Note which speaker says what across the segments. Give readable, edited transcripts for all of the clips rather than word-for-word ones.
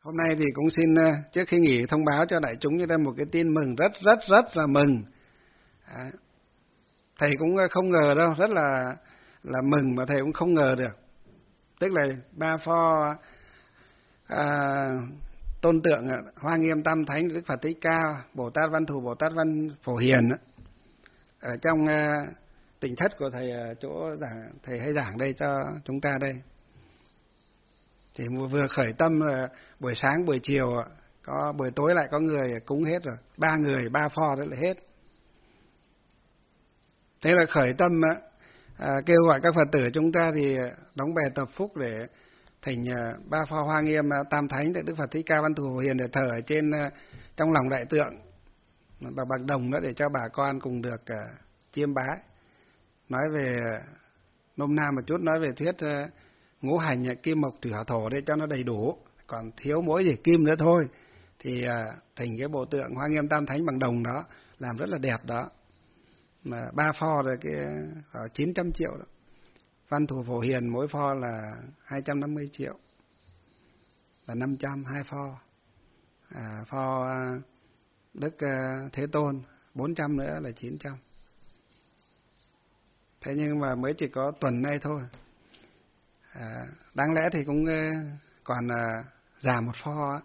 Speaker 1: Hôm nay thì cũng xin trước khi nghỉ thông báo cho đại chúng chúng ta một cái tin mừng rất là mừng. Thầy cũng không ngờ đâu, rất là mừng mà thầy cũng không ngờ được. Tức là ba pho tôn tượng Hoa Nghiêm Tam Thánh Đức Phật Thích Ca, Bồ Tát Văn Thù, Bồ Tát Văn Phổ Hiền ở trong tỉnh thất của thầy, chỗ thầy hay giảng đây cho chúng ta đây. Thì vừa khởi tâm buổi sáng buổi chiều, có buổi tối lại có người cúng hết rồi, 3 người 3 pho đó là hết. Thế là khởi tâm kêu gọi các Phật tử chúng ta thì đóng bè tập phúc để thành 3 pho Hoa Nghiêm Tam Thánh Đức Phật Thích Ca Văn Thù Phổ Hiền để thờ ở trên trong lòng đại tượng bằng đồng đó, để cho bà con cùng được chiêm bái. Nói về nôm na một chút, nói về thuyết ngũ hành kim mộc thủy hỏa thổ để cho nó đầy đủ, còn thiếu mỗi gì kim nữa thôi. Thì thành cái bộ tượng Hoa Nghiêm Tam Thánh bằng đồng đó làm rất là đẹp đó, mà 3 pho rồi cái 900 triệu đó. Văn Thù Phổ Hiền mỗi pho là 250 triệu, là 500 2 pho. Pho Đức Thế Tôn 400 nữa là 900. Thế nhưng mà mới chỉ có tuần nay thôi. Đáng lẽ thì cũng còn giảm một pho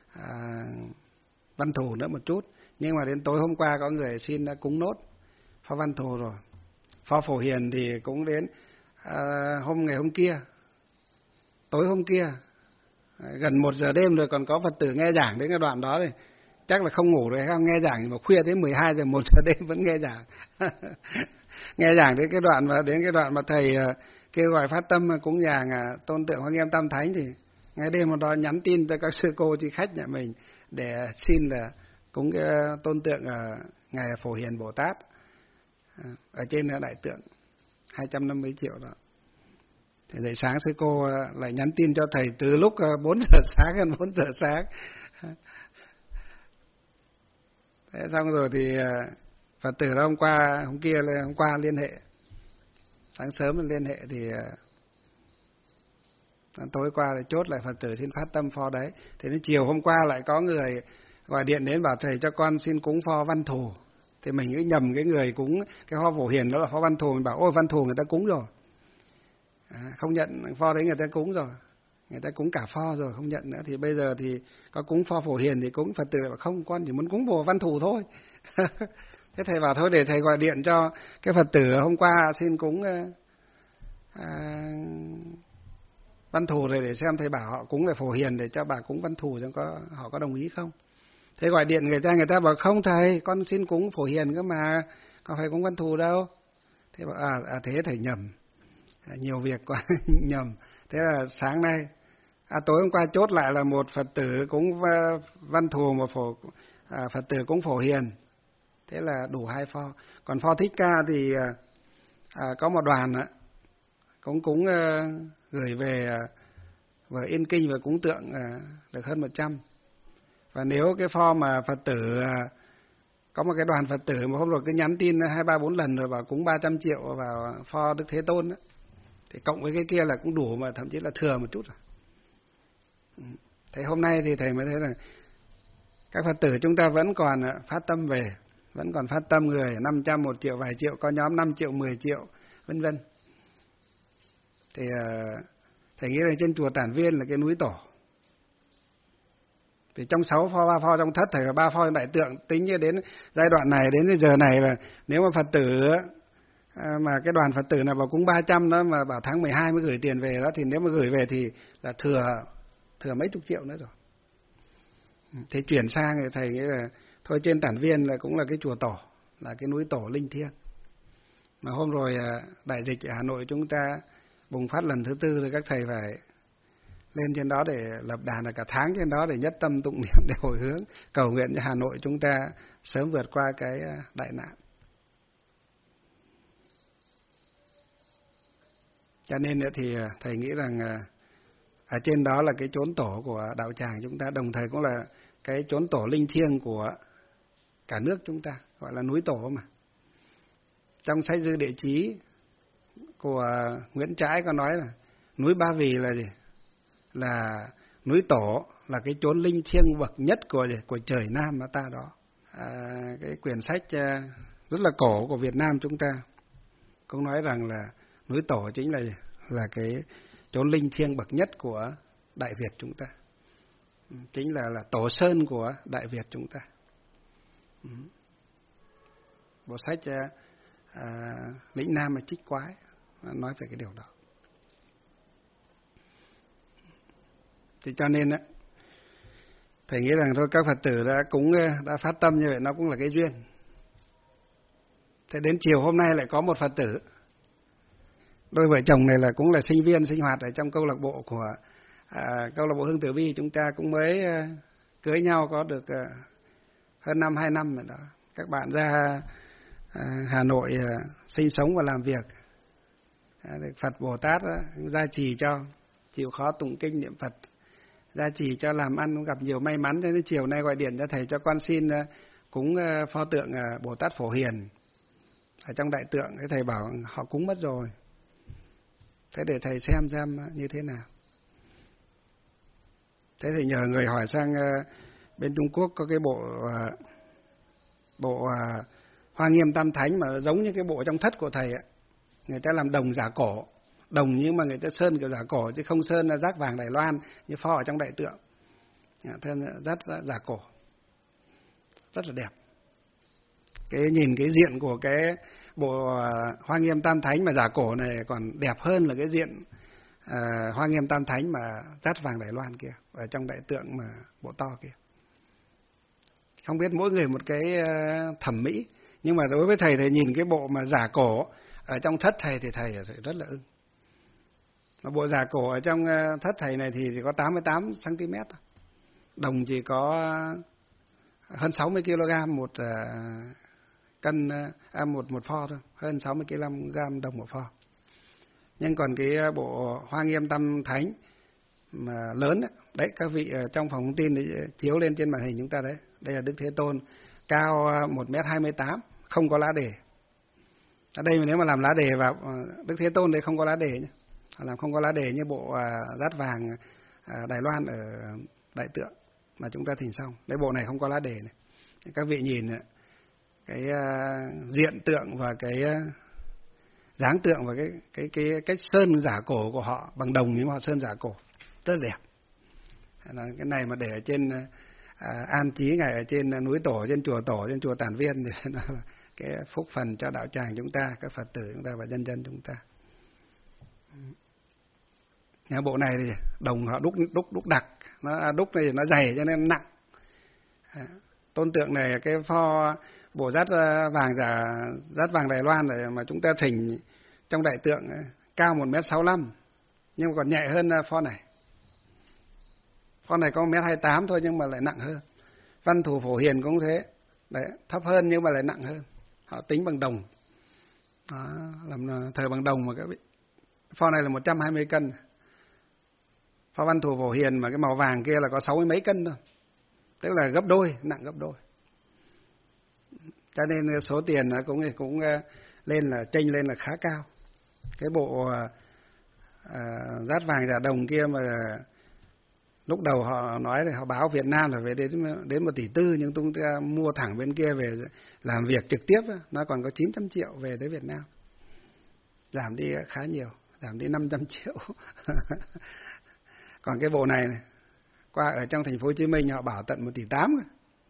Speaker 1: Văn Thù nữa một chút, nhưng mà đến tối hôm qua có người xin đã cúng nốt pho Văn Thù rồi. Pho Phổ Hiền thì cũng đến ngày hôm kia, tối hôm kia gần 1 giờ đêm rồi còn có Phật tử nghe giảng đến cái đoạn đó thì chắc là không ngủ rồi, không nghe giảng mà khuya tới 12 giờ 1 giờ đêm vẫn nghe giảng. Nghe giảng đến cái đoạn mà thầy kêu gọi phát tâm cúng dường tôn tượng Hoa Nghiêm Tam Thánh, thì ngay đêm hôm đó nhắn tin cho các sư cô chị khách nhà mình để xin là cúng cái tôn tượng ngài Phổ Hiền Bồ Tát ở trên đại tượng 250 triệu đó. Thì dậy sáng sư cô lại nhắn tin cho thầy từ lúc 4 giờ sáng, gần 4 giờ sáng. Thế xong rồi thì Phật tử đó hôm qua liên hệ, sáng sớm liên hệ thì tối qua thì chốt lại Phật tử xin phát tâm pho đấy. Thế đến chiều hôm qua lại có người gọi điện đến bảo thầy cho con xin cúng pho Văn Thù. Thì mình cứ nhầm cái người cúng cái pho Phổ Hiền đó là pho Văn Thù, mình bảo ôi Văn Thù người ta cúng rồi, không nhận pho đấy người ta cúng rồi, người ta cúng cả pho rồi không nhận nữa. Thì bây giờ thì có cúng pho Phổ Hiền thì cúng, Phật tử bảo không, con chỉ muốn cúng pho Văn Thù thôi. Thế thầy bảo thôi để thầy gọi điện cho cái Phật tử hôm qua xin cúng Văn Thù rồi để xem thầy bảo họ cúng về Phổ Hiền để cho bà cúng Văn Thù xem họ có đồng ý không. Thế gọi điện người ta bảo không thầy, con xin cúng Phổ Hiền cơ mà, con phải cúng Văn Thù đâu. Thế bảo thế thầy nhầm, nhiều việc quá nhầm. Thế là sáng nay tối hôm qua chốt lại là một Phật tử cúng Văn Thù, một Phật tử cúng Phổ Hiền. Thế là đủ 2 pho. Còn pho Thích Ca thì có một đoàn cũng cúng gửi về vừa in kinh và cúng tượng được hơn 100. Và nếu cái pho mà Phật tử có một cái đoàn Phật tử mà hôm rồi cứ nhắn tin 2, 3, 4 lần rồi bảo cúng 300 triệu vào pho Đức Thế Tôn đó, thì cộng với cái kia là cũng đủ, mà thậm chí là thừa một chút rồi. Thế hôm nay thì thầy mới thấy là các Phật tử chúng ta vẫn còn phát tâm về, vẫn còn phát tâm người 500, 1 triệu, vài triệu, có nhóm 5 triệu, 10 triệu, vân vân. Thì thầy nghĩ là trên chùa Tản Viên là cái núi tổ. Thì trong 6 pho, 3 pho trong thất, thầy và 3 pho trong đại tượng, tính như đến giai đoạn này, đến cái giờ này là nếu mà Phật tử mà cái đoàn Phật tử nào vào cúng 300 đó mà bảo tháng 12 mới gửi tiền về đó, thì nếu mà gửi về thì là thừa mấy chục triệu nữa rồi. Thế chuyển sang thì thầy nghĩ là thôi trên Tản Viên là cũng là cái chùa tổ, là cái núi tổ linh thiêng. Mà hôm rồi đại dịch ở Hà Nội chúng ta bùng phát lần thứ 4 thì các thầy phải lên trên đó để lập đàn là cả tháng trên đó để nhất tâm tụng niệm, để hồi hướng cầu nguyện cho Hà Nội chúng ta sớm vượt qua cái đại nạn. Cho nên thì thầy nghĩ rằng ở trên đó là cái chốn tổ của đạo tràng chúng ta, đồng thời cũng là cái chốn tổ linh thiêng của cả nước chúng ta, gọi là núi tổ mà. Trong sách Dư Địa Chí của Nguyễn Trãi có nói là núi Ba Vì là gì? Là núi tổ là cái chốn linh thiêng bậc nhất của trời Nam mà ta đó. Cái quyển sách rất là cổ của Việt Nam chúng ta cũng nói rằng là núi Tổ chính là cái chốn linh thiêng bậc nhất của Đại Việt chúng ta, chính là tổ sơn của Đại Việt chúng ta. Bộ sách Lĩnh Nam và Trích Quái nói về cái điều đó. Thì cho nên thầy nghĩ rằng thôi các Phật tử đã phát tâm như vậy, nó cũng là cái duyên. Thế đến chiều hôm nay lại có một Phật tử, đôi vợ chồng này cũng là sinh viên sinh hoạt ở trong câu lạc bộ của câu lạc bộ Hương Tử Vi, chúng ta cũng mới cưới nhau có được hơn 2 năm rồi đó. Các bạn ra Hà Nội sinh sống và làm việc, được Phật Bồ Tát gia trì cho chịu khó tụng kinh niệm Phật, gia trì cho làm ăn cũng gặp nhiều may mắn. Thế nên chiều nay gọi điện cho thầy cho con xin cúng pho tượng Bồ Tát Phổ Hiền ở trong đại tượng. Cái thầy bảo họ cúng mất rồi, thế để thầy xem như thế nào. Thế thì nhờ người hỏi sang bên Trung Quốc có cái bộ Hoa Nghiêm Tam Thánh mà giống như cái bộ trong thất của thầy ấy. Người ta làm đồng giả cổ, đồng nhưng mà người ta sơn kiểu giả cổ chứ không sơn là rác vàng Đài Loan như pho ở trong đại tượng. Thế rất giả cổ, rất là đẹp. Nhìn cái diện của cái bộ Hoa Nghiêm Tam Thánh mà giả cổ này còn đẹp hơn là cái diện Hoa Nghiêm Tam Thánh mà rát vàng Đài Loan kia ở trong đại tượng mà bộ to kia. Không biết mỗi người một cái thẩm mỹ, nhưng mà đối với thầy nhìn cái bộ mà giả cổ ở trong thất thầy thì thầy rất là ưng. Mà bộ giả cổ ở trong thất thầy này thì chỉ có 88 cm, đồng chỉ có hơn 60 kg một cân một pho thôi, hơn 60 kg đồng một pho. Nhưng còn cái bộ Hoa Nghiêm Tam Thánh mà lớn đấy, các vị ở trong phòng thông tin đấy, chiếu lên trên màn hình chúng ta đấy, đây là Đức Thế Tôn cao 1m28, không có lá đề. Ở đây nếu mà làm lá đề vào Đức Thế Tôn đấy không có lá đề nhé, làm không có lá đề như bộ rát vàng Đài Loan ở đại tượng mà chúng ta thỉnh xong. Đấy, bộ này không có lá đề này. Các vị nhìn cái diện tượng và cái dáng tượng và cái cách sơn giả cổ của họ bằng đồng, nhưng mà họ sơn giả cổ rất đẹp. Cái này mà để ở trên an trí ngài ở trên núi Tổ, trên chùa Tản Viên thì nó là cái phúc phần cho đạo tràng chúng ta, các Phật tử chúng ta và nhân dân chúng ta. Bộ này thì đồng họ đúc đặc, nó đúc này nó dày cho nên nặng. Tôn tượng này cái pho bộ rát vàng Đài Loan này mà chúng ta thỉnh trong đại tượng cao 1m65, nhưng mà còn nhẹ hơn pho này. Pho này có 1m28 thôi nhưng mà lại nặng hơn. Văn Thù Phổ Hiền cũng thế, đấy, thấp hơn nhưng mà lại nặng hơn. Họ tính bằng đồng, đó, làm thời bằng đồng mà các vị. Pho này là 120 cân. Pho Văn Thù Phổ Hiền mà cái màu vàng kia là có 60 mấy cân thôi, tức là gấp đôi, nặng gấp đôi. Cho nên số tiền nó cũng lên là chênh lên là khá cao. Cái bộ rát vàng giả đồng kia mà lúc đầu họ nói là họ báo Việt Nam là về đến 1,4 tỷ, nhưng chúng ta mua thẳng bên kia về làm việc trực tiếp nó còn có 900 triệu về tới Việt Nam, giảm đi khá nhiều, giảm đi 500 triệu. Còn cái bộ này qua ở trong thành phố Hồ Chí Minh họ bảo tận 1,8 tỷ.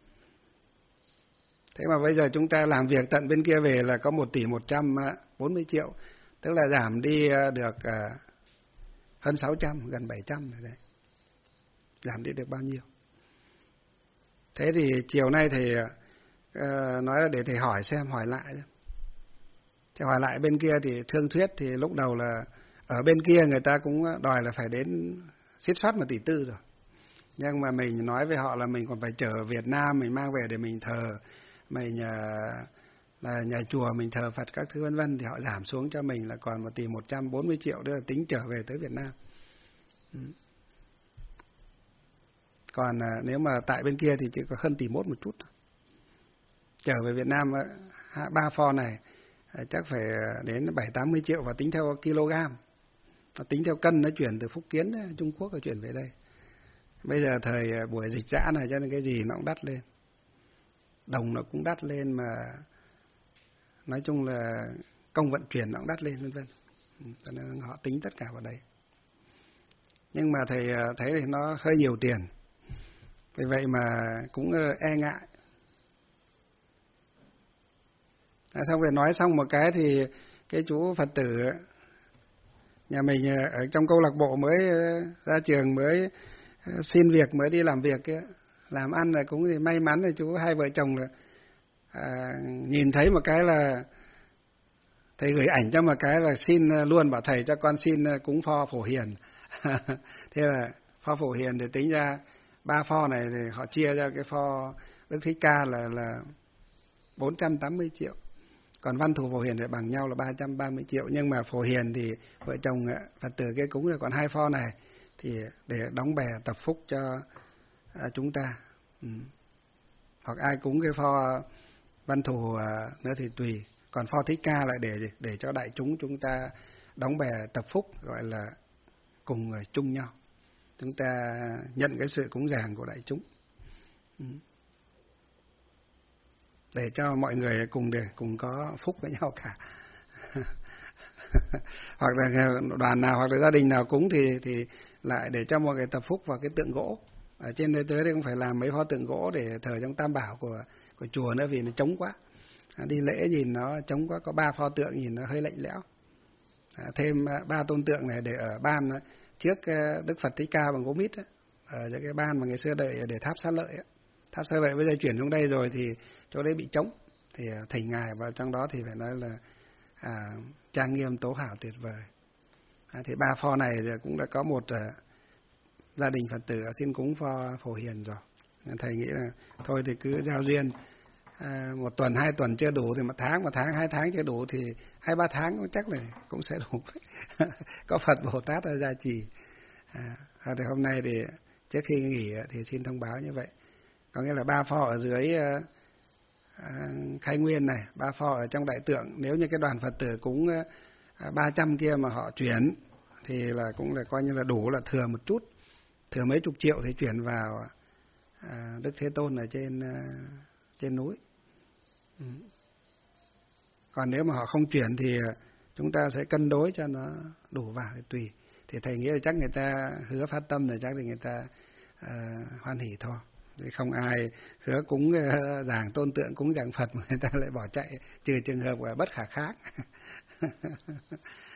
Speaker 1: Thế mà bây giờ chúng ta làm việc tận bên kia về là có 1,140 tỷ, tức là giảm đi được hơn 600, gần 700 rồi đấy. Giảm đi được bao nhiêu? Thế thì chiều nay thì nói là để thầy hỏi lại. Thì hỏi lại bên kia thì thương thuyết thì lúc đầu là ở bên kia người ta cũng đòi là phải đến xít soát 1,4 tỷ rồi. Nhưng mà mình nói với họ là mình còn phải chở Việt Nam, mình mang về để mình thờ, mình là nhà chùa mình thờ Phật các thứ vân vân, thì họ giảm xuống cho mình là còn 1,140 tỷ, đó là tính trở về tới Việt Nam. Còn nếu mà tại bên kia thì chỉ có hơn 1,1 tỷ một chút. Trở về Việt Nam 3 pho này chắc phải đến 70-80 triệu, và tính theo kg. Tính theo cân nó chuyển từ Phúc Kiến Trung Quốc rồi chuyển về đây. Bây giờ thời buổi dịch giã này cho nên cái gì nó cũng đắt lên, đồng nó cũng đắt lên, mà nói chung là công vận chuyển nó cũng đắt lên, vân vân. Cho nên họ tính tất cả vào đây. Nhưng mà thầy thấy thì nó hơi nhiều tiền, vì vậy mà cũng e ngại. Xong rồi nói xong một cái thì cái chú Phật tử nhà mình ở trong câu lạc bộ mới ra trường, mới xin việc, mới đi làm việc kia, làm ăn là cũng thì may mắn thì chú hai vợ chồng là nhìn thấy một cái là thầy gửi ảnh cho một cái là xin luôn, bảo thầy cho con xin cúng pho Phổ Hiền. Thế là pho Phổ Hiền thì tính ra 3 pho này thì họ chia ra cái pho Đức Thích Ca là 480 triệu. Còn Văn Thù Phổ Hiền thì bằng nhau là 330 triệu. Nhưng mà Phổ Hiền thì vợ chồng Phật tử cái cúng rồi, còn 2 pho này thì để đóng bè tập phúc cho chúng ta. Hoặc ai cúng cái pho Văn Thù nữa thì tùy. Còn pho Thích Ca lại để cho đại chúng ta đóng bè tập phúc, gọi là cùng người chung nhau. Chúng ta nhận cái sự cúng dường của đại chúng. Để cho mọi người cùng có phúc với nhau cả. Hoặc là đoàn nào hoặc là gia đình nào cúng thì lại để cho mọi người tập phúc vào cái tượng gỗ. Ở trên đây tới đây cũng phải làm mấy pho tượng gỗ để thờ trong tam bảo của chùa nữa, vì nó trống quá. Đi lễ nhìn nó trống quá, có 3 pho tượng nhìn nó hơi lạnh lẽo. Thêm 3 tôn tượng này để ở ban trước Đức Phật Thích Ca bằng gỗ mít ấy, ở cái ban mà ngày xưa để tháp Xá Lợi ấy. Tháp Xá Lợi bây giờ chuyển xuống đây rồi thì chỗ đấy bị trống, thì thỉnh ngài vào trong đó thì phải nói là trang nghiêm tố hảo tuyệt vời. Thì 3 pho này cũng đã có một gia đình Phật tử xin cúng pho Phổ Hiền rồi. Thầy nghĩ là thôi thì cứ giao duyên, 1 tuần 2 tuần chưa đủ thì 1 tháng 2 tháng chưa đủ thì 2-3 tháng chắc là cũng sẽ đủ. Có Phật Bồ Tát ở gia trì. Thì hôm nay thì trước khi nghỉ thì xin thông báo như vậy. Có nghĩa là 3 pho ở dưới Khai Nguyên này, 3 pho ở trong Đại Tượng. Nếu như cái đoàn Phật tử cúng 300 kia mà họ chuyển thì là cũng là coi như là đủ, là thừa một chút, thừa mấy chục triệu thì chuyển vào Đức Thế Tôn ở trên núi. Còn nếu mà họ không chuyển thì chúng ta sẽ cân đối cho nó đủ vào thì tùy. Thì thầy nghĩ là chắc người ta hứa phát tâm rồi, chắc thì người ta hoan hỉ thôi. Thì không ai hứa cúng giảng tôn tượng, cúng giảng Phật mà người ta lại bỏ chạy, trừ trường hợp bất khả kháng.